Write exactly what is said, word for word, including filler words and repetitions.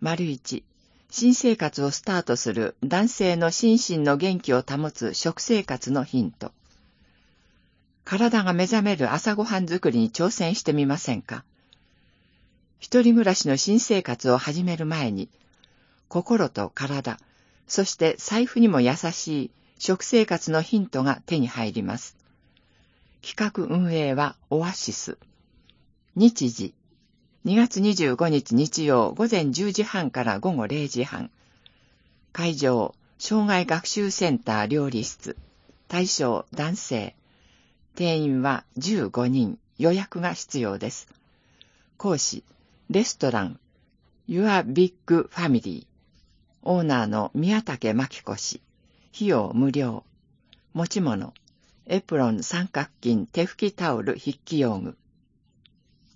丸一、新生活をスタートする男性の心身の元気を保つ食生活のヒント。体が目覚める朝ごはん作りに挑戦してみませんか？一人暮らしの新生活を始める前に、心と体、そして財布にも優しい食生活のヒントが手に入ります。企画運営はオアシス。日時、にがつにじゅうごにち日曜午前じゅうじはんから午後れいじはん。会場、障害学習センター料理室。対象、男性。定員はじゅうごにん、予約が必要です。講師、レストラン、Your Big Family。オーナーの宮武真紀子氏。費用無料。持ち物、エプロン、三角巾、手拭きタオル、筆記用具。